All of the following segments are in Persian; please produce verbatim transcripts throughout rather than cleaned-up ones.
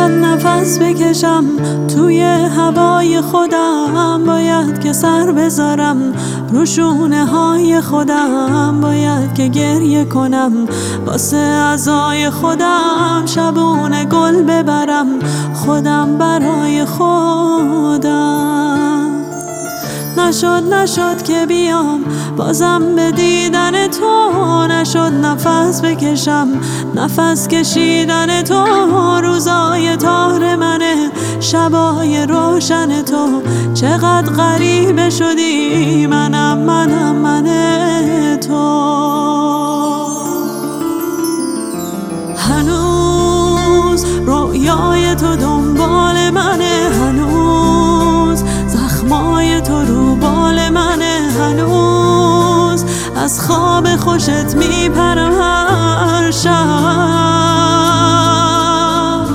نشد نفس بکشم توی هوای خودم، باید که سر بذارم رو شونه های خودم، باید که گریه کنم واسه عزای خودم، شبونه گل ببرم خودم برای خودم. نشد نشد که بیام بازم به دیدن تو، نشد نفس بکشم نفس کشیدن تو، روزای تار منه شبای روشن تو، چقدر غریبه شدی منم منم من تو. هنوز رویای تو دنبال منه، هنوز زخمای تو رو بال منه، هنوز از خواب خوشت میپرم هر شب.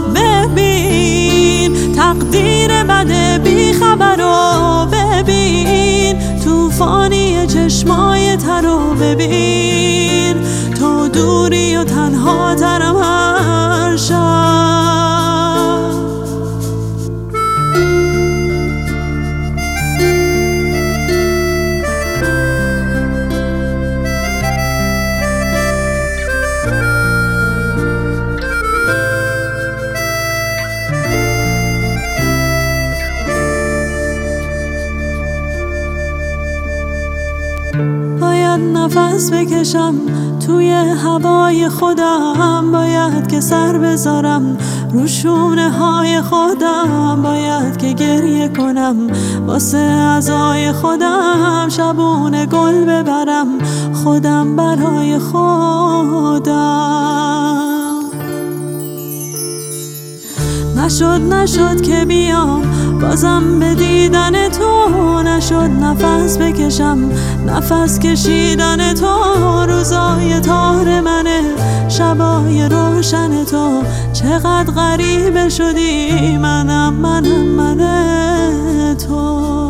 ببین تقدیر بده بی خبرو، ببین توفانی چشمای ترو، ببین تو دوری و تنها ترم هر شب. باید نفس بکشم توی هوای خودم، باید که سر بذارم رو شونه های خودم، باید که گریه کنم واسه عزای خودم، شبونه گل ببرم خودم برای خودم. نشد نشد که بیام بازم به دیدن تو، نشد نفس بکشم نفس کشیدن تو، روزای تار منه شبای روشن تو، چقدر غریبه شدی منم منم من تو.